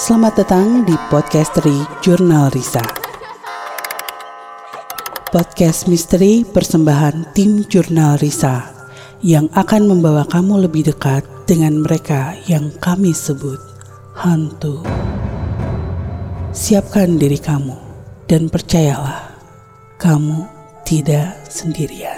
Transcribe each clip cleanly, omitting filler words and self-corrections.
Selamat datang di Podcasteri Jurnal Risa. Podcast misteri persembahan tim Jurnal Risa yang akan membawa kamu lebih dekat dengan mereka yang kami sebut hantu. Siapkan diri kamu dan percayalah, kamu tidak sendirian.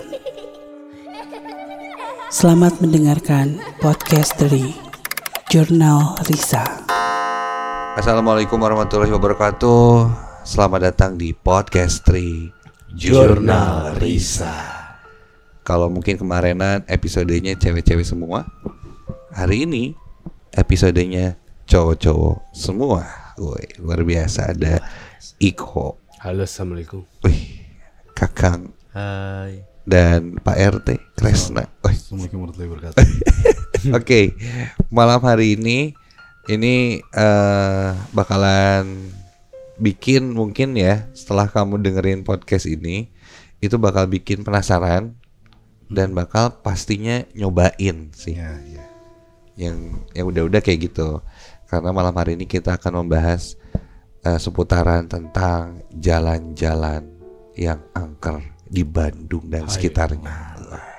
Selamat mendengarkan Podcasteri Jurnal Risa. Assalamualaikum warahmatullahi wabarakatuh. Selamat datang di Podcasteri Jurnal Risa. Kalau mungkin kemarinan episodenya cewek-cewek semua, hari ini episodenya cowok-cowok semua. Woi, luar biasa. Ada Iko. Halo, assalamualaikum. Wih, Kakang. Hai. Dan Pak RT Kresna. Assalamualaikum warahmatullahi wabarakatuh. Oke, malam hari ini bakalan bikin mungkin ya, setelah kamu dengerin podcast ini, itu bakal bikin penasaran dan bakal pastinya nyobain sih. Ya. Yang udah kayak gitu. Karena malam hari ini kita akan membahas seputaran tentang jalan-jalan yang angker di Bandung dan sekitarnya.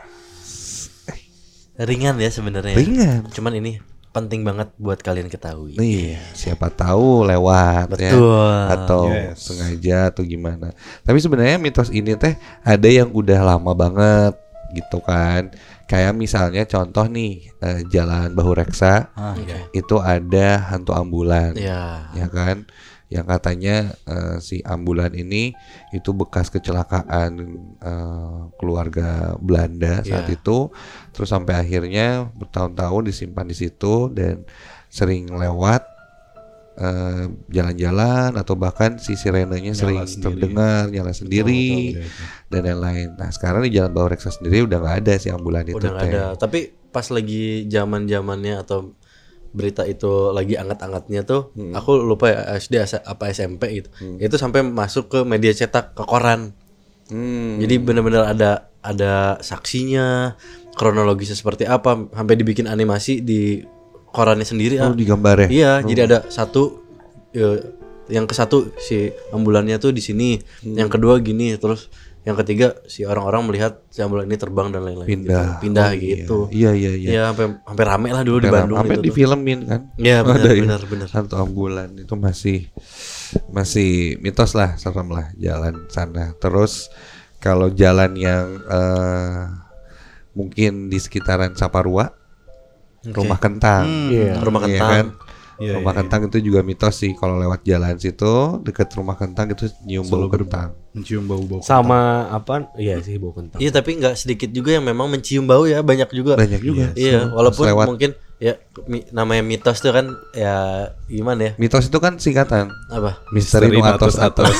Ringan ya sebenarnya. Ringan. Cuman ini penting banget buat kalian ketahui. Nih, siapa tahu lewat. Betul. Ya, atau sengaja atau gimana. Tapi sebenarnya mitos ini teh ada yang udah lama banget gitu kan. Kayak misalnya contoh nih, Jalan Bahu Reksa. Itu ada hantu ambulan. Ya kan? Yang katanya si ambulan ini itu bekas kecelakaan keluarga Belanda saat itu, terus sampai akhirnya bertahun-tahun disimpan di situ dan sering lewat jalan-jalan atau bahkan si sirenenya sering terdengar nyala sendiri dan lain-lain. Nah sekarang di Jalan Bahu Reksa sendiri udah nggak ada si ambulan itu. Udah nggak ada. Tapi pas lagi zaman-zamannya atau berita itu lagi anget-angetnya tuh, aku lupa ya SD apa SMP gitu. Itu sampai masuk ke media cetak, ke koran. Jadi benar-benar ada saksinya, kronologisnya seperti apa, sampai dibikin animasi di korannya sendiri. Digambar ya? Iya, jadi ada satu yang ke satu si ambulannya tuh di sini, yang kedua gini, terus yang ketiga si orang-orang melihat si ambulan ini terbang dan lain-lain. Pindah gitu. Iya. Iya, sampai rame lah dulu di Bandung. Sampai itu difilmin kan? Iya, benar. Hantu ambulan itu masih mitos lah, serem lah jalan sana. Terus kalau jalan yang mungkin di sekitaran Saparua, Rumah Kentang. Rumah Iya Kentang. kan? Rumah Kentang itu juga mitos sih, kalau lewat jalan situ dekat Rumah Kentang itu nyium bau kentang. Mencium bau-bau sama apa? Iya sih, bau kentang. Iya, tapi nggak sedikit juga yang memang mencium bau ya, banyak juga. Iya, walaupun mungkin ya namanya mitos tuh kan ya gimana ya? Mitos itu kan singkatan. Apa? Misteri nu atos.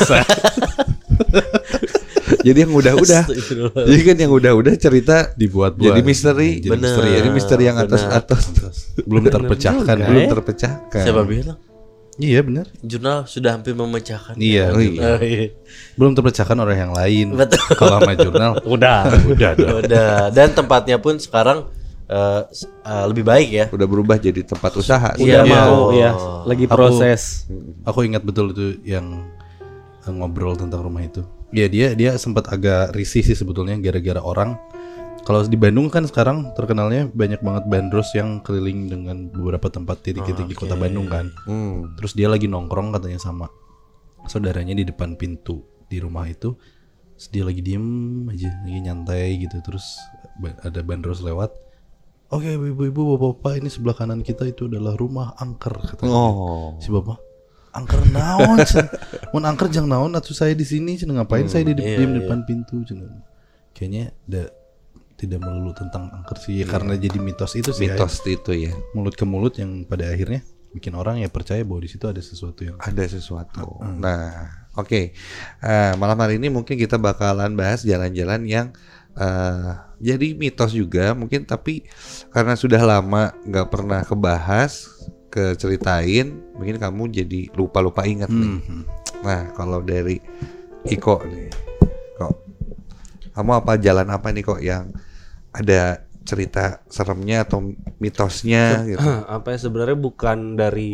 Jadi yang udah-udah. Jadi kan yang udah-udah cerita dibuat-buat. Jadi misteri. Jadi misteri yang atas. Belum terpecahkan. Belum terpecahkan. Siapa bilang? Iya benar. Jurnal sudah hampir memecahkan. Iya. Belum terpecahkan oleh yang lain. Betul. Kalau sama jurnal Udah. Dan tempatnya pun sekarang lebih baik ya. Udah berubah jadi tempat usaha. Udah mau ya, lagi proses. Aku ingat betul itu yang ngobrol tentang rumah itu. Ya dia sempat agak risih sih sebetulnya gara-gara orang. Kalau di Bandung kan sekarang terkenalnya banyak banget bandros yang keliling dengan beberapa tempat titik-titik di kota Bandung kan. Terus dia lagi nongkrong katanya sama saudaranya di depan pintu di rumah itu. Terus dia lagi diem aja, lagi nyantai gitu. Terus ada bandros lewat. Oke, ibu-ibu, bapak-bapak, ini sebelah kanan kita itu adalah rumah angker katanya. Si bapak, angker naon? Mun angker jang naon atuh saya di sini, cenah ngapain saya di depan pintu cenah. Kayaknya tidak melulu tentang angker sih, karena jadi mitos itu sih. Mitos itu ya. Mulut ke mulut yang pada akhirnya bikin orang ya percaya bahwa di situ ada sesuatu yang Nah, oke. Malam hari ini mungkin kita bakalan bahas jalan-jalan yang jadi mitos juga mungkin, tapi karena sudah lama nggak pernah keceritain, mungkin kamu jadi lupa ingat nih. Nah, kalau dari Iko nih, kok kamu apa jalan apa nih kok yang ada cerita seremnya atau mitosnya gitu? Apa ya, sebenarnya bukan dari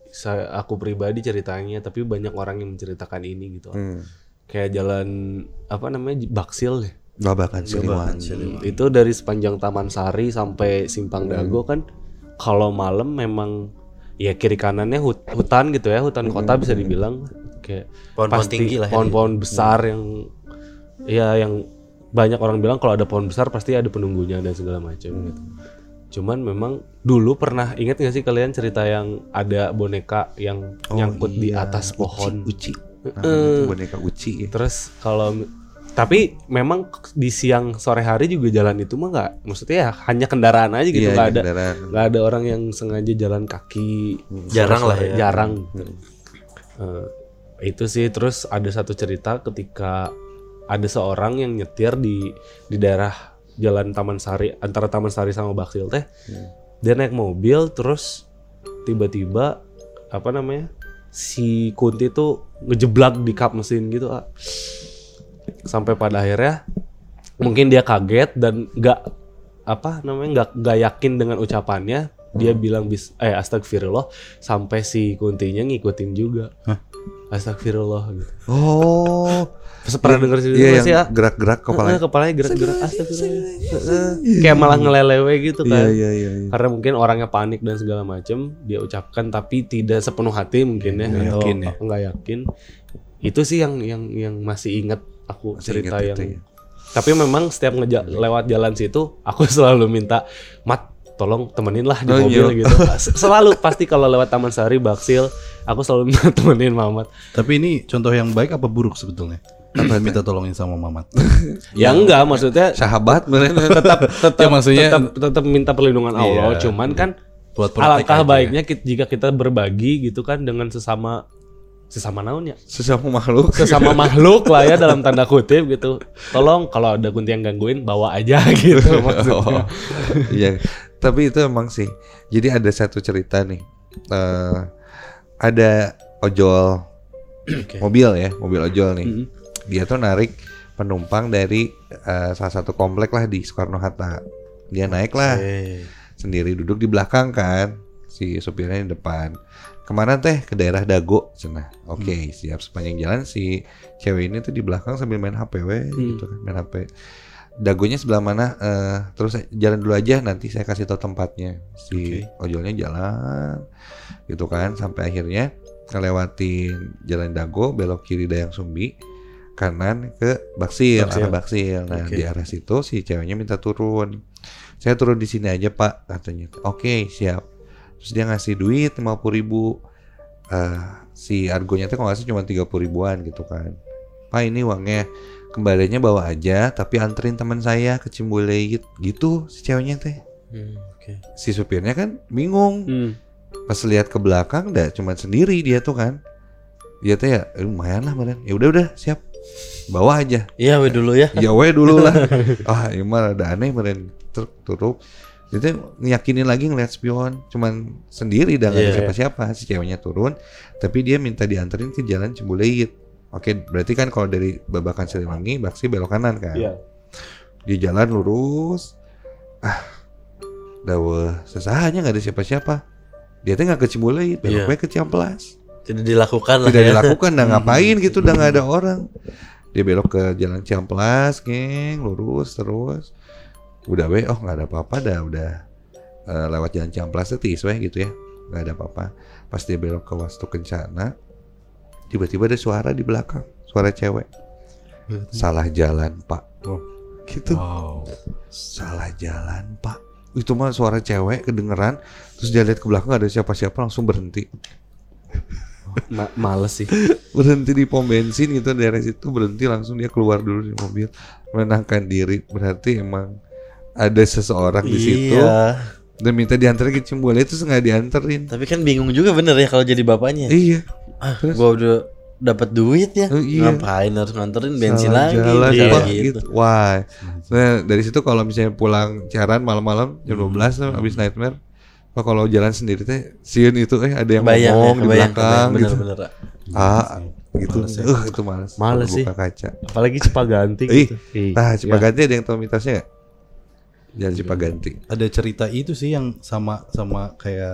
aku pribadi ceritanya, tapi banyak orang yang menceritakan ini gitu. Kayak jalan apa namanya Baksil ya. Babakan Siliwangi. Itu dari sepanjang Taman Sari sampai Simpang Dago kan kalau malam memang ya kiri kanannya hutan gitu ya, hutan kota bisa dibilang kayak Pohon-pohon pasti tinggi lah ya. pohon-pohon besar yang ya yang banyak orang bilang kalau ada pohon besar pasti ada penunggunya dan segala macam gitu. Cuman memang dulu pernah ingat nggak sih kalian cerita yang ada boneka yang nyangkut di atas pohon? Uci. Itu boneka Uci ya. Terus kalau tapi memang di siang sore hari juga jalan itu mah nggak, maksudnya ya hanya kendaraan aja gitu, nggak ada kendaraan. nggak ada orang yang sengaja jalan kaki. Jarang lah ya. Jarang. Itu sih. Terus ada satu cerita ketika ada seorang yang nyetir di daerah jalan Taman Sari, antara Taman Sari sama Baksil teh. Dia naik mobil terus tiba-tiba apa namanya si Kunti tuh ngejeblak di kap mesin gitu. Sampai pada akhirnya mungkin dia kaget dan nggak yakin dengan ucapannya. Dia bilang astagfirullah, sampai si Kuntinya ngikutin juga. Astagfirullah gitu. Oh, Pernah denger sih iya, sih ya? yang gerak-gerak Kepalanya gerak-gerak astagfirullah. Kayak malah ngelelewe gitu kan. Iya. Karena mungkin orangnya panik dan segala macam, dia ucapkan tapi tidak sepenuh hati mungkin ya, atau yakin ya. nggak yakin. Itu sih yang masih ingat aku cerita ingat yang. itu ya. Tapi memang setiap lewat jalan situ, aku selalu minta, "Mat, tolong temenin lah di mobil gitu." Selalu pasti kalau lewat Taman Sari, Baksil, aku selalu minta temenin Mamat. Tapi ini contoh yang baik apa buruk sebetulnya? Apa minta tolongin sama Mamat? Ya enggak, maksudnya Sahabat bener. tetap Ya, maksudnya- tetap minta perlindungan Allah. Iya. Cuman kan Buat praktek alangkah aja. baiknya jika kita berbagi gitu kan dengan sesama naon ya? Sesama makhluk. Sesama makhluk lah ya dalam tanda kutip gitu. Tolong kalau ada kunti yang gangguin bawa aja gitu maksudnya. Iya. Tapi itu emang sih. Jadi ada satu cerita nih. Ada ojol mobil ya, mobil ojol nih. Dia tuh narik penumpang dari salah satu komplek lah di Soekarno Hatta. Dia naik lah sendiri, duduk di belakang kan, si supirnya di depan. Kemana teh? Ke daerah Dago cenah. Oke, siap. Sepanjang jalan si cewek ini tuh di belakang sambil main HP gitu kan, main HP. Dagonya sebelah mana? Terus jalan dulu aja, nanti saya kasih tahu tempatnya. Si ojolnya jalan gitu kan, sampai akhirnya ngelewatin jalan Dago, belok kiri Dayang Sumbi, kanan ke Baksil, arah Baksil. Nah, di arah situ si ceweknya minta turun. Saya turun di sini aja, Pak, katanya. Oke, siap. Terus dia ngasih duit 50.000. Si argonya tuh kalau nggak salah cuma 30.000-an gitu kan. Pak, ini uangnya, kembaliannya bawa aja, tapi anterin teman saya ke Cimbuleuit gitu si ceweknya teh. Si supirnya kan bingung. Pas lihat ke belakang dah cuma sendiri dia tuh kan. Dia tuh ya lumayan lah meren. Ya udah siap. Bawa aja. Iya we dulu ya. Ya we dulu lah. Ini mah ada aneh meren. Turuk. Dia tuh ngiyakinin lagi ngeliat spion. Cuman sendiri dah gak ada siapa-siapa. Si ceweknya turun, tapi dia minta dianterin ke jalan Cimbuleuit. Oke, berarti kan kalau dari Babakan Siliwangi, Baksi belok kanan kan. Iya. Dia jalan lurus. Daweh, sesahanya gak ada siapa-siapa. Dia tuh gak ke Cimbuleuit, beloknya ke Ciamplas. Tidak dilakukan lah Tidak ya. dilakukan, dah ngapain gitu, udah gak ada orang. Dia belok ke jalan Ciamplas, geng, lurus terus. Udah gak ada apa-apa dah, udah lewat jalan Ciamplas tetis gitu ya. Gak ada apa-apa. Pas dia belok ke Wastu Kencana, tiba-tiba ada suara di belakang, suara cewek. Salah jalan, Pak. Gitu. Salah jalan, Pak. Itu mah suara cewek kedengeran. Terus dia lihat ke belakang gak ada siapa-siapa, langsung berhenti. Males sih. Berhenti di pom bensin gitu, daerah situ berhenti, langsung dia keluar dulu di mobil, menenangkan diri. Berarti emang ada seseorang di situ dan minta dianterin ke Cimbuleuit, terus nggak dianterin. Tapi kan bingung juga bener ya kalau jadi bapaknya. Iya. Gua udah dapat duit ya. Iya. Ngapain harus nganterin bensin Salah lagi? jalan, Iya, Pak, gitu. gitu. Wah. Nah, dari situ kalau misalnya pulang siaran malam-malam jam 12 tuh habis nightmare. Kalau jalan sendiri teh sieun itu ada yang ngomong di belakang gitu. Bener-bener. Gitu. Itu males. Males sih. Buka kaca. Apalagi Cipaganti gitu. Nah, Cipaganti ada yang tahu mitosnya enggak? Jalan Cipaganti. Ada cerita itu sih yang sama kayak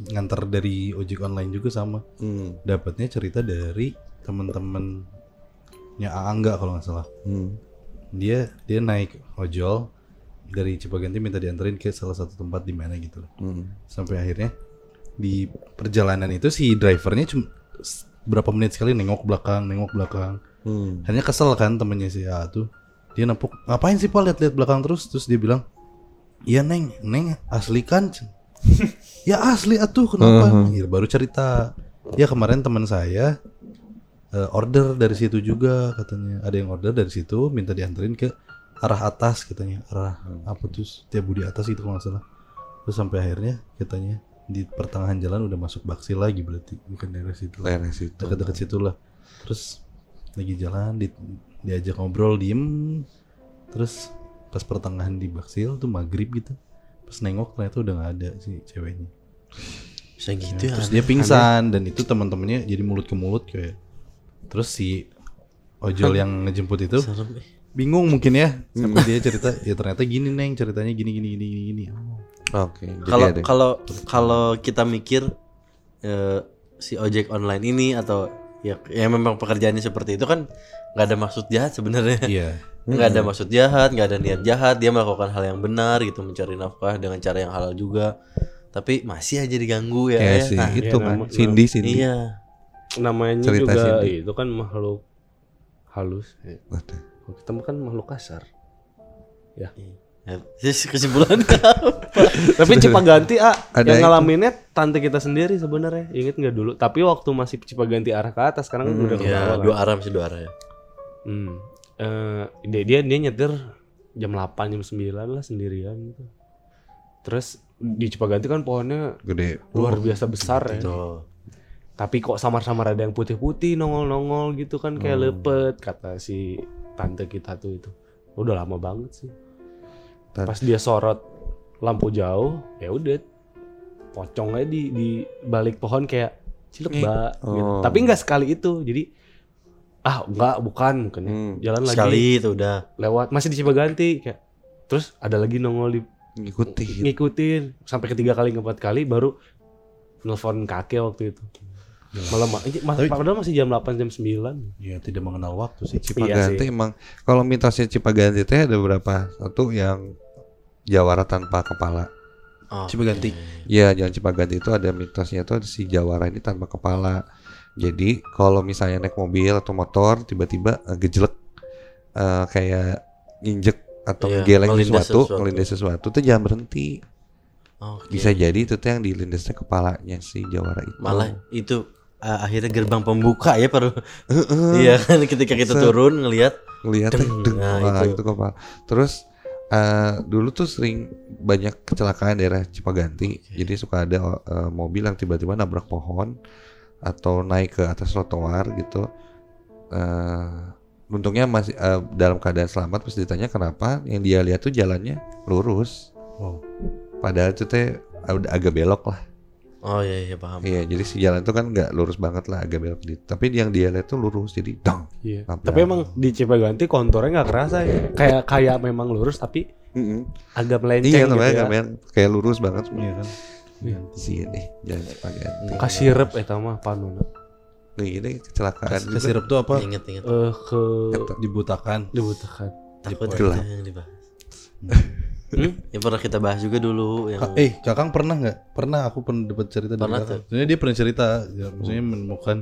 nganter dari ojek online juga sama. Dapatnya cerita dari temen-temennya Angga kalau nggak salah. Dia naik ojol dari Cipaganti minta dianterin ke salah satu tempat di mana gitu loh. Sampai akhirnya di perjalanan itu si drivernya cuma berapa menit sekali nengok belakang. Hanya kesel kan temennya si A tuh. Dia nepuk, ngapain sih Pak lihat-lihat belakang terus dia bilang, "Iya Neng asli kan?" Ya asli atuh, kenapa? Ya, baru cerita. Ya kemarin teman saya order dari situ juga katanya. Ada yang order dari situ minta dianterin ke arah atas katanya. Arah apa tuh? Setiabudi atas itu kalau nggak salah. Terus sampai akhirnya katanya di pertengahan jalan udah masuk Baksil lagi berarti. Bukan daerah situ. Dekat-dekat situ lah. Terus lagi jalan diajak ngobrol diem. Terus pas pertengahan di Baksil tuh maghrib gitu. Pas nengok ternyata udah nggak ada si ceweknya. Bisa gitu ya. Terus dia pingsan dan itu teman-temannya jadi mulut ke mulut kayak. Terus si ojol yang ngejemput itu bingung mungkin ya sampai dia cerita ya ternyata gini Neng ceritanya gini. Oke. Kalau kita mikir si ojek online ini atau ya memang pekerjaannya seperti itu kan nggak ada maksud jahat sebenarnya. Iya. Nggak ada maksud jahat, nggak ada niat jahat, dia melakukan hal yang benar gitu, mencari nafkah dengan cara yang halal juga. Tapi masih aja diganggu ya. Kayak si itu kan Cindy. Iya. Namanya Cerita juga Cindy. itu kan makhluk halus. Kalau kita kan makhluk kasar. Ya. Kesimpulannya Tapi Cipaganti Ada yang itu. ngalaminnya tante kita sendiri sebenarnya. Ingat nggak dulu? Tapi waktu masih Cipaganti arah ke atas, sekarang udah ke ya, bawah. dua arah ya. Dia nyetir jam 8 jam 9 lah sendirian gitu. Terus di Cipaganti kan pohonnya Gede. luar biasa besar ya. Tuh. Tapi kok samar-samar ada yang putih-putih nongol-nongol gitu kan kayak lepet kata si tante kita tuh itu. Udah lama banget sih. Pas dia sorot lampu jauh, ya udah pocong aja di balik pohon kayak cilek mbak gitu. Tapi nggak sekali itu. Jadi bukan ya. Jalan lagi Sekali itu udah. lewat masih di Cipaganti kayak terus ada lagi nongol ngikutin sampai ketiga kali keempat kali baru nelfon kakek waktu itu. Malam padahal masih jam 8 jam 9. Ya tidak mengenal waktu sih. Cipaganti emang kalau mitosnya Cipaganti teh ada berapa? Satu yang jawara tanpa kepala. Cipaganti. Ya, jalan Cipaganti itu ada mitosnya tuh si jawara ini tanpa kepala. Jadi kalau misalnya naik mobil atau motor tiba-tiba gejlek kayak nginjek atau ngegeleng ngelindas sesuatu tuh jangan berhenti. Bisa jadi itu tuh yang dilindasnya kepalanya si jawara itu. Malah itu akhirnya gerbang pembuka ya iya kan ketika kita turun ngelihat itu kepala. Terus dulu tuh sering banyak kecelakaan daerah Cipaganti. Jadi suka ada mobil yang tiba-tiba nabrak pohon atau naik ke atas trotoar gitu. Untungnya masih dalam keadaan selamat. Pas ditanya kenapa, yang dia lihat tuh jalannya lurus. Padahal itu teh agak belok lah. Oh iya paham. Iya, jadi si jalan itu kan nggak lurus banget lah, agak belok gitu. Tapi yang dia lihat tuh lurus, jadi dang. Iya. Tapi emang di Cipaganti konturnya nggak kerasa ya. Kayak memang lurus tapi agak melenceng gitu ya. Kayak lurus banget. Iya kan. Sini jalan Cipaganti. Kasirep eta mah panuna. Nih ini kecelakaan. Kesirep tuh apa? Ingat. Dibutakan. Takut gelap. yang dibahas. Ya pernah kita bahas juga dulu yang Kakang pernah nggak? Pernah, aku pernah dapat cerita dari Kakang. Sebenarnya dia pernah cerita, ya, maksudnya menemukan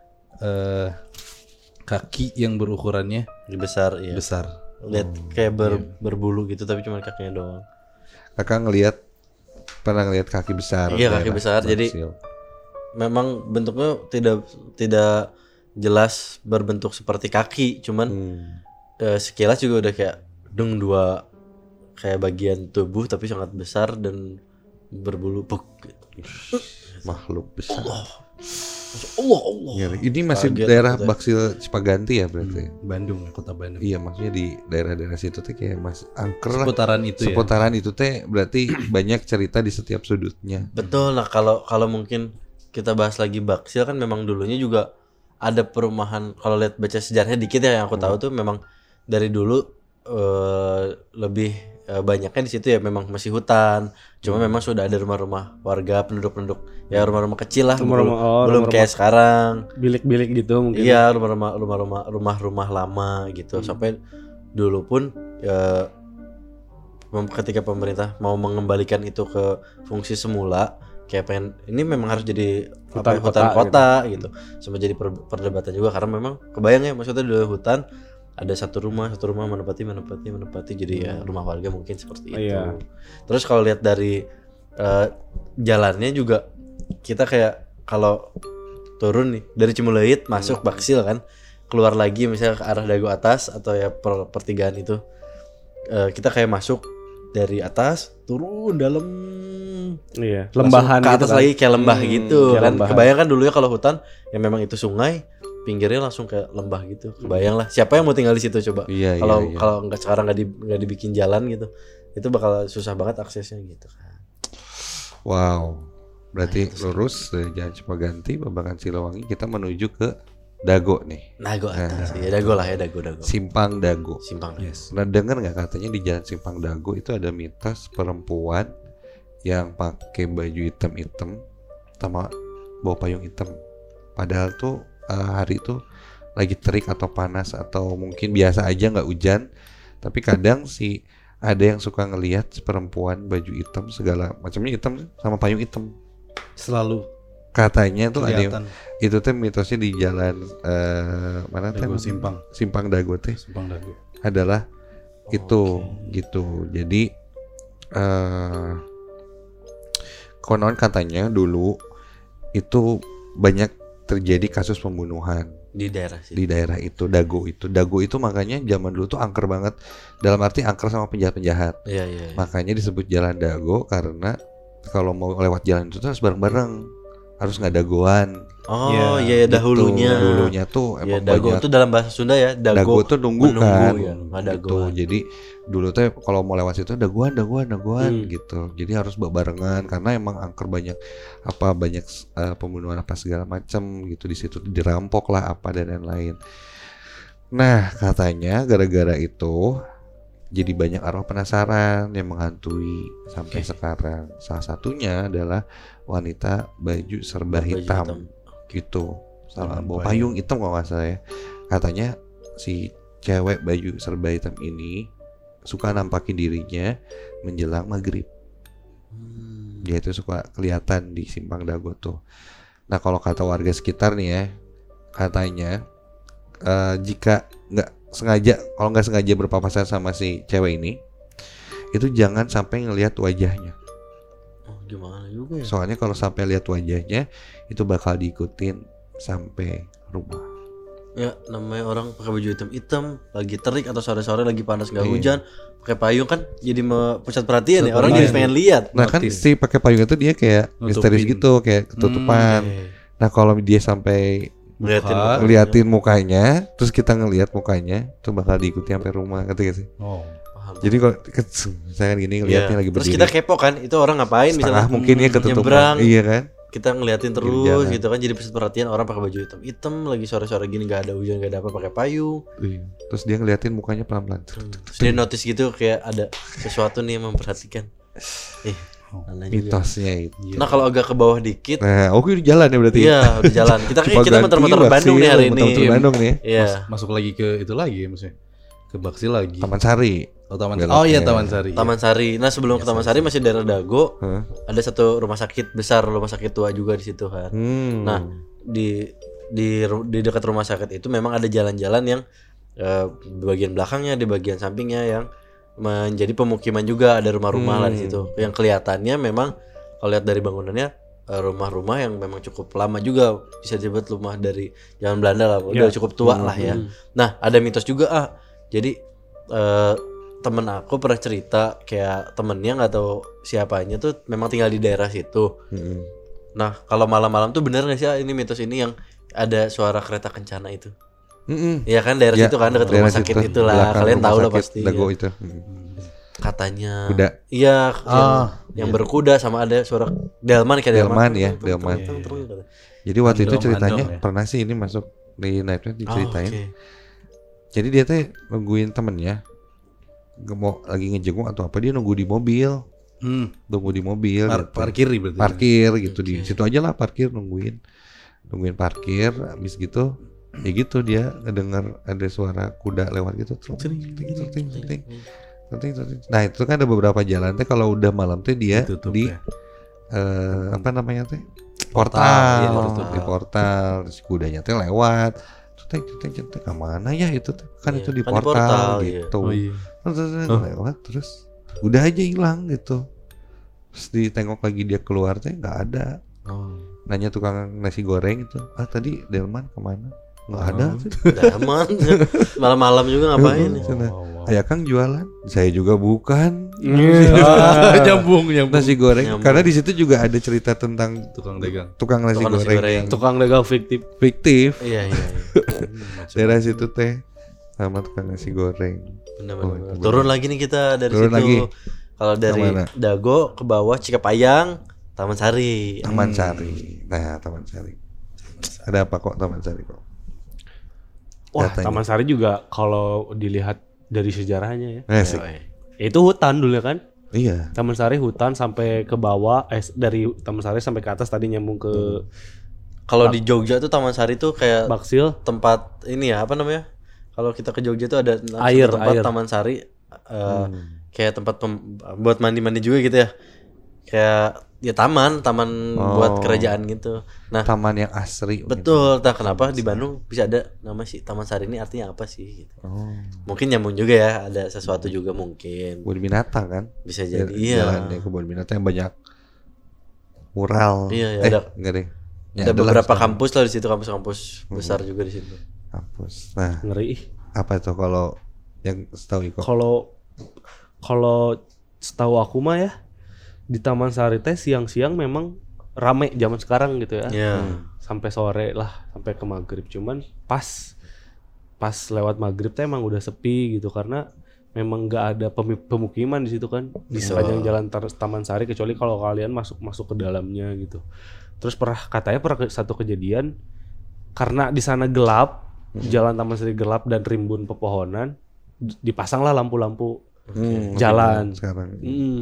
kaki yang berukurannya besar. Lihat kayak berbulu gitu tapi cuma kakinya doang. Kakak pernah ngelihat kaki besar. Iya, kaki besar. Jadi memang bentuknya tidak jelas berbentuk seperti kaki, cuman sekilas juga udah kayak dua kayak bagian tubuh tapi sangat besar dan berbulu makhluk besar. Allah. Ya, ini masih daerah Baksil Cipaganti ya berarti. Bandung, kota Bandung. Iya, maksudnya di daerah-daerah situ tuh kayak masih angker lah. Seputaran itu teh berarti banyak cerita di setiap sudutnya. Betul. Nah, kalau mungkin kita bahas lagi Baksil kan memang dulunya juga ada perumahan. Kalau lihat baca sejarahnya dikit ya yang aku tahu tuh memang dari dulu lebih banyaknya di situ ya memang masih hutan. Cuma memang sudah ada rumah-rumah warga penduduk-penduduk ya rumah-rumah kecil lah. Belum kayak sekarang. Bilik-bilik gitu mungkin. Iya, rumah-rumah lama gitu. Sampai dulu pun ketika pemerintah mau mengembalikan itu ke fungsi semula, kayak pengen ini memang harus jadi hutan kota gitu. Sampai jadi perdebatan juga karena memang kebayang ya maksudnya di hutan ada satu rumah menempati jadi ya rumah warga mungkin seperti itu. Iya. Terus kalau lihat dari jalannya juga kita kayak kalau turun nih dari Cimuleuit masuk Baksil kan, keluar lagi misalnya ke arah Dago atas atau ya pertigaan itu, kita kayak masuk dari atas turun dalam lembahan ke atas gitu kan. lagi kayak lembah gitu kayak kan. lembahan. Kebayang kan dulu ya kalau hutan yang memang itu sungai, pinggirnya langsung kayak lembah gitu. Kebayang lah siapa yang mau tinggal di situ coba. Iya, Kalau nggak sekarang nggak dibikin jalan gitu, itu bakal susah banget aksesnya gitu kan. Wow. Berarti lurus dari Jalan Cipaganti, Babakan Silowangi kita menuju ke Dago nih. Dago atas. Ya Dago lah ya Dago. Simpang Dago. Simpang. Yes. Pernah dengar nggak katanya di Jalan Simpang Dago itu ada mitos perempuan yang pakai baju hitam-hitam sama bawa payung hitam. Padahal tuh hari itu lagi terik atau panas atau mungkin biasa aja nggak hujan. Tapi kadang ada yang suka ngelihat perempuan baju hitam segala macamnya hitam sama payung hitam. Selalu Katanya tuh kelihatan. ada itu tuh mitosnya di jalan mana tuh? Dago Simpang Dago teh. Simpang Dago. Adalah itu gitu. Jadi konon katanya dulu itu banyak terjadi kasus pembunuhan Di daerah sini. di daerah itu Dago itu makanya zaman dulu tuh angker banget, dalam arti angker sama penjahat-penjahat. Iya. Makanya disebut jalan Dago karena kalau mau lewat jalan itu tuh harus bareng-bareng, harus nggak dagoan. Oh iya dahulunya tuh ya, emang Dago banyak. itu dalam bahasa Sunda ya. Dago tuh nunggu kan, ya, gitu. Jadi dulu tuh kalau mau lewat situ dagoan gitu. Jadi harus barengan karena emang angker banyak pembunuhan apa segala macam gitu di situ, dirampok lah apa dan lain-lain. Nah katanya gara-gara itu jadi banyak arwah penasaran yang menghantui sampai sekarang. Salah satunya adalah wanita baju serba hitam. Gitu, salah bawa payung hitam kalau nggak salah ya. Katanya si cewek baju serba hitam ini suka nampakin dirinya menjelang maghrib. Dia itu suka kelihatan di Simpang Dago tuh. Nah kalau kata warga sekitar nih ya, katanya jika kalau nggak sengaja berpapasan sama si cewek ini, itu jangan sampai ngelihat wajahnya. Gimana juga ya? Soalnya kalau sampai lihat wajahnya itu bakal diikutin sampai rumah. Ya namanya orang pakai baju hitam lagi terik atau sore-sore lagi panas nggak hujan, pakai payung kan jadi pusat perhatian ya, orang jadi pengen lihat. Nah kan si pakai payung itu dia kayak misterius gitu, kayak ketutupan. Nah kalau dia sampai ngeliatin mukanya, terus kita ngelihat mukanya, itu bakal diikuti sampai rumah, ngerti gak sih? Oh. Jadi kalau saya gini ngeliatnya lagi terus berdiri, kita kepo kan, itu orang ngapain setengah misalnya mungkin ya ketutupan, nyebrang, iya kan? kita ngeliatin terus Jangan. gitu kan, jadi pusat perhatian orang pakai baju hitam lagi sore-sore gini nggak ada hujan nggak ada apa pakai payung. Terus dia ngeliatin mukanya pelan-pelan. Terus dia notice gitu kayak ada sesuatu nih yang memperhatikan. Aneh juga. Mitosnya itu. Nah kalau agak ke bawah dikit, Nah, oke di jalan ya berarti. iya udah jalan. Kita muter-muter Bandung nih hari ini. Muter-muter Bandung nih. Iya. Masuk lagi ke itu lagi maksudnya. Ke Baksil lagi. Taman Sari. Oh iya Taman Sari. Taman Sari. Nah sebelum ke Taman Sari masih daerah Dago. Hah? Ada satu rumah sakit besar, rumah sakit tua juga di situ kan. Nah di dekat rumah sakit itu memang ada jalan-jalan yang di bagian belakangnya, di bagian sampingnya yang menjadi pemukiman juga, ada rumah-rumah lah di situ. Yang kelihatannya memang kalau lihat dari bangunannya rumah-rumah yang memang cukup lama juga, bisa disebut rumah dari zaman Belanda lah, udah cukup tua lah ya. Nah ada mitos juga jadi temen aku pernah cerita kayak temennya nggak tahu siapanya tuh memang tinggal di daerah situ. Nah kalau malam-malam tuh bener nggak sih ini mitos ini yang ada suara kereta kencana itu? Iya kan daerah situ kan dekat rumah sakit itulah, kalian tahu lah pasti. Dago itu. Katanya. Kuda. Iya. Yang berkuda sama ada suara delman kayak Delman ya, Delman. Jadi waktu itu ceritanya pernah sih ini masuk di Nightmare diceritain. Jadi dia tuh nungguin temennya mau lagi ngejenguk atau apa, dia nunggu di mobil. Tunggu di mobil gitu. Parkir berarti. Parkir gitu di situ aja lah, parkir nungguin parkir. Habis gitu ya gitu dia ngedenger ada suara kuda lewat gitu. Nah itu kan ada beberapa jalan teh kalau udah malam teh dia Ditutup, di ya. apa namanya teh portal, Portal. di portal terus kudanya teh lewat teh kemana ya itu teh kan Iya, itu di kan di portal, portal, iya. gitu. Oh iya. Terus lewat terus udah aja hilang gitu. Terus ditengok lagi dia keluar teh nggak ada. Nanya tukang nasi goreng itu, tadi Delman kemana? Nggak ada. Aman. Malam-malam juga ngapain? Ayah Kang jualan, saya juga bukan. Nyambung. Nasi goreng, Nyambung. karena di situ juga ada cerita tentang Tukang dagang. tukang nasi Tukang nasi goreng, goreng. yang Tukang dagang fiktif. fiktif. Iya. Daerah situ teh sama tukang nasi goreng. Benar-benar. Turun lagi nih kita dari Turun situ. lagi. Kalau dari Kemana? Dago ke bawah Cikapayang, Taman Sari. Taman Sari. Nah, Taman Sari. Ada apa kok Taman Sari kok? Wah, Datanya. Taman Sari juga kalau dilihat dari sejarahnya ya. Sih. Itu hutan dulu ya kan? Iya. Taman Sari hutan sampai ke bawah, dari Taman Sari sampai ke atas tadi nyambung ke Kalau di Jogja tuh Taman Sari tuh kayak Baksil. tempat ini ya, apa namanya? Kalau kita ke Jogja tuh ada satu Air, tempat air. Taman Sari kayak tempat buat mandi-mandi juga gitu ya. Kayak ya taman buat kerajaan gitu. Nah, Taman yang asri. betul. Nah, kenapa di Bandung bisa ada nama sih Taman Sari ini artinya apa sih gitu. Oh. Mungkin nyambung juga ya, ada sesuatu juga mungkin. Kebun binatang kan? Bisa jadi iya. Jalannya kebun binatang yang banyak mural. Iya, ya, ada- enggak deh. Ya, Ada adalah beberapa sekarang. kampus lah di situ, kampus-kampus besar juga di situ. Kampus. Nah, Ngeri. apa itu kalau yang setahu Iko? Kalau setahu aku mah ya, di Taman Sari teh siang-siang memang rame zaman sekarang gitu ya. Iya. Sampai sore lah, sampai ke maghrib. Cuman pas lewat maghrib teh emang udah sepi gitu karena memang nggak ada pemukiman di situ kan di sepanjang jalan Taman Sari, kecuali kalau kalian masuk ke dalamnya gitu. Terus katanya pernah satu kejadian karena di sana gelap, jalan Taman Sari gelap dan rimbun pepohonan, dipasanglah lampu-lampu jalan. Sekarang.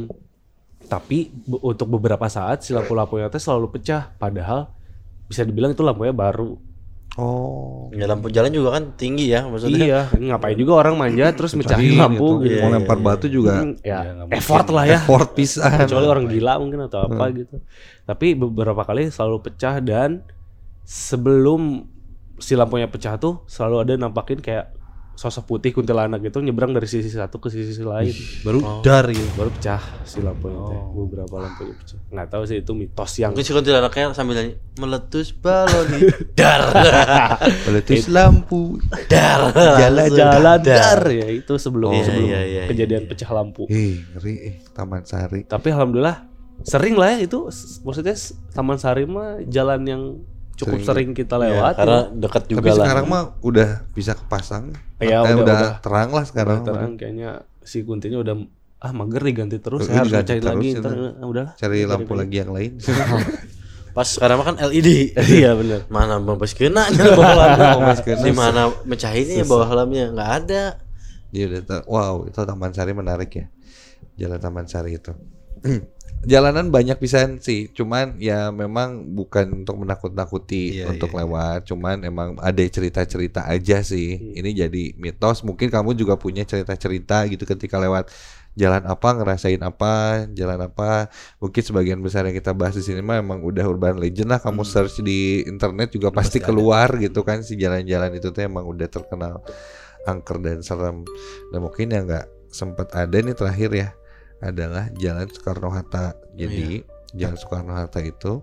Tapi untuk beberapa saat si lampu-lampunya teh selalu pecah, padahal bisa dibilang itu lampunya baru. Oh. Ya, lampu jalan juga kan tinggi ya maksudnya. Iya, ngapain juga orang manja terus mecahin Pecahin lampu gitu. gitu. Mau lempar batu juga Ya, effort lah ya. effort pisan. Kecuali orang gila mungkin atau apa gitu. Tapi beberapa kali selalu pecah, dan sebelum si lampunya pecah tuh selalu ada nampakin kayak sosok putih kuntilanak gitu nyebrang dari sisi satu ke sisi lain. Baru dar gitu. Baru pecah si lampunya teh. Beberapa lampunya pecah. Nggak tahu sih itu mitos yang Mungkin si kuntilanaknya sambil nyanyi meletus balon di dar. Meletus lampu. Dar. jalan dar ya itu sebelum Iya. kejadian pecah lampu. Ngeri Taman Sari. Tapi alhamdulillah sering lah ya itu, maksudnya Taman Sari mah jalan yang cukup sering kita lewat. Karena dekat juga Tapi lah. sekarang mah udah bisa kepasang. Iya, udah terang lah sekarang. Terang kayaknya si kuntinya udah mager diganti terus. Udah Saya harus diganti cari lagi terus, ntar, ya. udah Cari lampu lagi yang lain. Pas sekarang mah kan LED. Iya benar. Mana bawah kena bawah lampu. kena. Di mana mecahinnya bawah lampunya nggak ada. Dia udah wow, itu Taman Sari menarik ya. Jalan Taman Sari itu. Jalanan banyak pisan sih, cuman ya memang bukan untuk menakut-nakuti untuk lewat, cuman emang ada cerita-cerita aja sih. Ini jadi mitos, mungkin kamu juga punya cerita-cerita gitu ketika lewat jalan apa, ngerasain apa, jalan apa. Mungkin sebagian besar yang kita bahas di sini mah emang udah urban legend lah, kamu search di internet juga pasti keluar gitu kan, si jalan-jalan itu tuh emang udah terkenal angker dan serem. Dan mungkin yang nggak sempet ada nih terakhir ya adalah Jalan Soekarno-Hatta. Jadi Jalan Soekarno-Hatta itu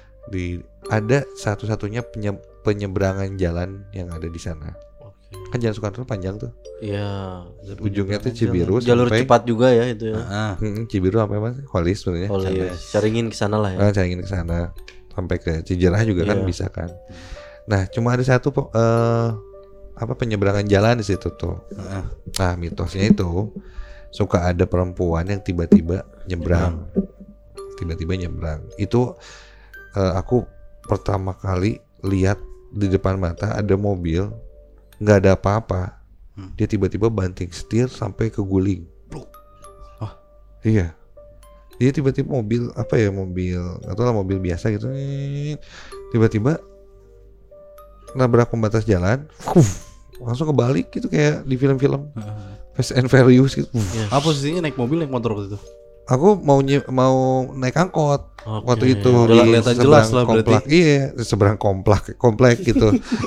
ada satu-satunya penyeberangan jalan yang ada di sana. Kan Jalan Soekarno panjang tuh. Iya. Ujungnya tuh Cibiru Jalur sampai cepat juga ya itu ya. Cibiru sampai mana? Holis sebenarnya. Caringin ke sana lah ya. Saya ingin ke sana sampai ke Cijerah juga kan bisa kan. Nah, cuma ada satu penyeberangan jalan di situ tuh. Nah, mitosnya itu suka ada perempuan yang tiba-tiba nyebrang. Itu aku pertama kali lihat di depan mata ada mobil, nggak ada apa-apa. Dia tiba-tiba banting setir sampai keguling. Iya. Dia tiba-tiba mobil apa ya, mobil atau lah mobil biasa gitu. Tiba-tiba nabrak pembatas jalan. Langsung kebalik gitu kayak di film-film Fast and Furious gitu. Apa posisinya, naik mobil naik motor waktu itu? Aku mau naik angkot waktu itu Udah kelihatan jelas lah komplek. Iya, di seberang komplek gitu.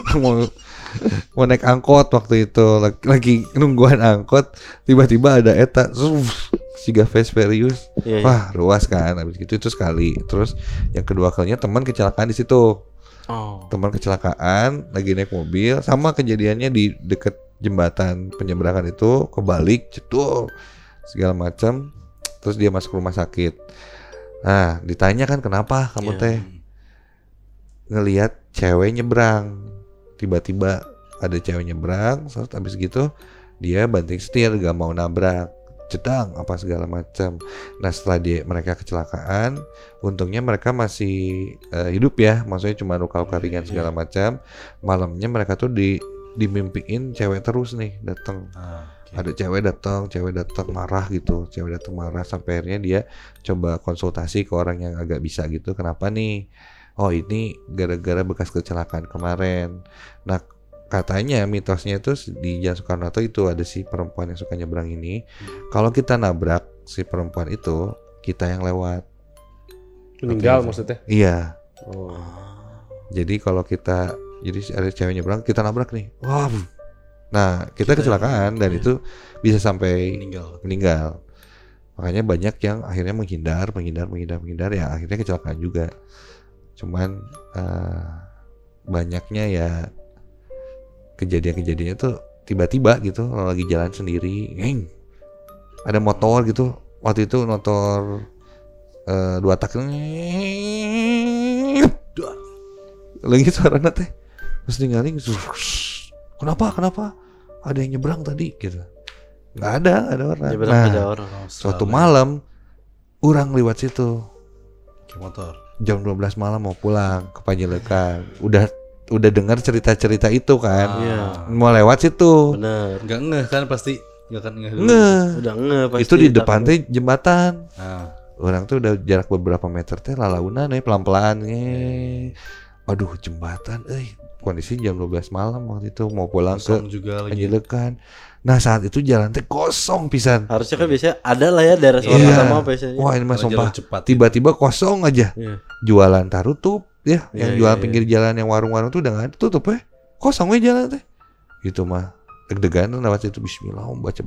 mau naik angkot waktu itu lagi nungguan angkot, tiba-tiba ada eta siga Fast Furious. Wah, ruas kan. Habis gitu itu sekali. Terus yang kedua kalinya teman kecelakaan di situ. Teman kecelakaan lagi naik mobil, sama kejadiannya di dekat jembatan penyeberangan itu, kebalik cetul segala macam. Terus dia masuk rumah sakit. Nah, ditanya kan kenapa kamu teh ngelihat cewek nyebrang. Tiba-tiba ada cewek nyebrang, terus habis gitu dia banting setir gak mau nabrak. Cedang apa segala macam. Nah, setelah mereka kecelakaan, untungnya mereka masih hidup ya, maksudnya cuma luka-luka ringan segala macam. Malamnya mereka tuh dimimpiin cewek terus nih datang. Ada cewek datang marah gitu, sampai akhirnya dia coba konsultasi ke orang yang agak bisa gitu. Kenapa nih? Oh, ini gara-gara bekas kecelakaan kemarin. Nah, katanya mitosnya itu di Jalan Soekarno-Hatta itu ada si perempuan yang suka nyebrang ini. Kalau kita nabrak si perempuan itu, kita yang lewat. Meninggal maksudnya? Iya. Jadi kalau jadi ada cewek nyebrang, kita nabrak nih. Wah. Nah, kita kecelakaan dan itu bisa sampai meninggal. Makanya banyak yang akhirnya menghindar ya, akhirnya kecelakaan juga. Cuman banyaknya ya kejadian-kejadiannya tuh tiba-tiba gitu, kalau lagi jalan sendiri, ada motor gitu. Waktu itu motor 2 tak lagi suaranya teh, terus tinggalin kenapa ada yang nyebrang tadi gitu. Nggak ada orang. Ada orang. Suatu malam orang lewat situ ke motor jam 12 malam mau pulang ke Panjelekan, udah dengar cerita-cerita itu kan. Mau lewat situ. Bener. Nggak ngeh kan, pasti nggak kan ngeh. Udah ngeh pasti. Itu di depan teh jembatan. Orang tuh udah jarak beberapa meter teh lalaunan pelan-pelan aduh jembatan kondisi jam 12 malam waktu itu mau pulang kosong ke Panjelekan. Nah, saat itu jalan teh kosong pisan. Harusnya kan biasanya ada lah ya daerah Soekarno sama biasanya. Wah, ini mah sumpah tiba-tiba kosong aja. Jualan tutup ya, yang jual pinggir jalan, yang warung-warung tuh udah enggak ada, tutup kosong jalan teh. Gitu mah deg-degan lewat situ, bismillah baca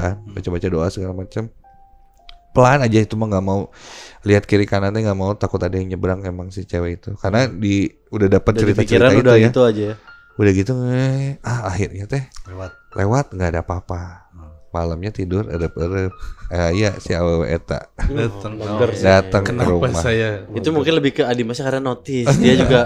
doa segala macam. Pelan aja itu mah, nggak mau lihat kiri kanannya, nggak mau, takut ada yang nyebrang emang si cewek itu, karena udah dapat cerita-cerita itu udah ya. Gitu aja. Udah gitu akhirnya teh lewat nggak ada apa-apa. Malamnya tidur ada iya si awewe eta datang ke rumah. Itu mungkin lebih ke Adimasnya karena notice dia juga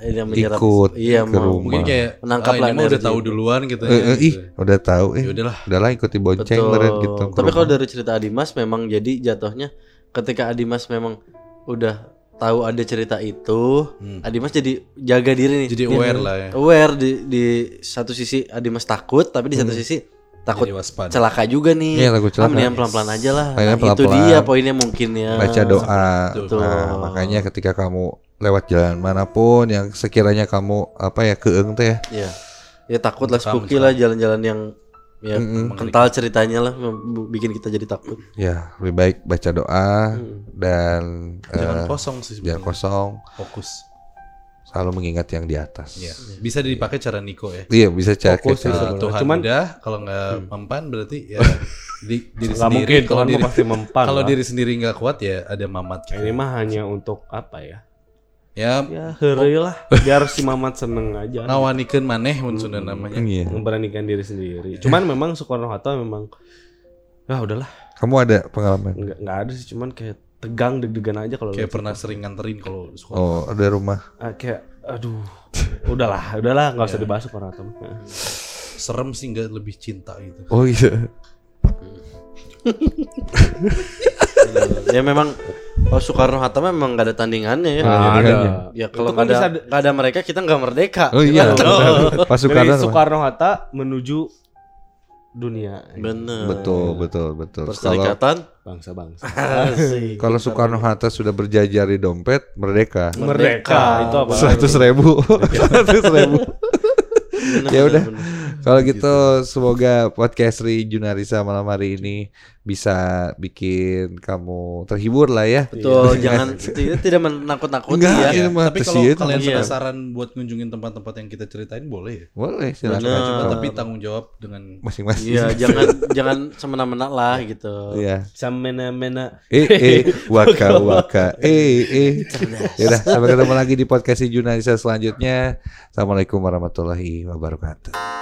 ikut ke rumah. Mungkin kayak menangkap lah, udah tahu duluan gitu. Udah tahu udahlah ikuti bonceng gitu. Tapi kalau dari cerita Adimas memang jadi jatuhnya ketika Adimas memang udah tahu ada cerita itu, Adimas jadi jaga diri nih. Jadi aware lah ya. Aware di satu sisi Adimas takut, tapi di satu sisi takut celaka juga nih. Iya, takut celaka. Mendingan pelan-pelan aja lah. Pelan-pelan. Itu dia poinnya mungkin ya. Baca doa. Nah, makanya ketika kamu lewat jalan manapun yang sekiranya kamu keeng teh ya. Iya. Ya takut lah, spooky lah jalan-jalan yang ya kental ceritanya lah, bikin kita jadi takut. Ya, lebih baik baca doa dan jangan kosong sih. Jangan kosong. Fokus. Selalu mengingat yang di atas. Iya. Bisa dipakai cara Niko ya. Iya, bisa cara Tuhan cuman udah, kalau nggak mempan berarti ya diri nggak sendiri. Mungkin, kalau diri pasti mempan. Kalau diri sendiri nggak kuat ya ada mamat. Ini mah hanya untuk apa ya? Ya heureuy lah, biar si Mamat seneng aja. Ngawanikeun maneh mun Sunda namanya. Iya. Memberanikan diri sendiri. Cuman memang Soekarno-Hatta memang udahlah. Kamu ada pengalaman? Enggak ada sih, cuman kayak tegang, deg-degan aja kalau kayak pernah sering nganterin kalau Oh, ada rumah. Kayak aduh. Udahlah, enggak usah dibahas Soekarno-Hatta. Serem sih, enggak lebih cinta gitu. Oh iya. Ya memang Soekarno-Hatta memang gak ada tandingannya ya. Ada. Ya kalau gak ada mereka kita gak merdeka. Oh iya. Pas Soekarno-Hatta menuju dunia. Bener. Betul. Perserikatan Bangsa-bangsa. asik. Kalau Soekarno Hatta sudah berjajar di dompet, merdeka. Merdeka itu apa? 100.000. 100.000. Ya udah. Kalau gitu semoga podcast Ri Junarisa malam hari ini bisa bikin kamu terhibur lah ya. Betul, jangan tidak menakut-nakuti Enggak, ya. ini mah Tapi tersiut. kalau kalian Iya. penasaran buat ngunjungin tempat-tempat yang kita ceritain boleh ya. Boleh Bener. silakan. Cuma tapi tanggung jawab dengan Masing-masing. Iya, jangan semena-mena lah gitu. Iya. Samena-mena. Waka. Yaudah, sampai ketemu lagi di podcast Junarisa selanjutnya. Assalamualaikum warahmatullahi wabarakatuh.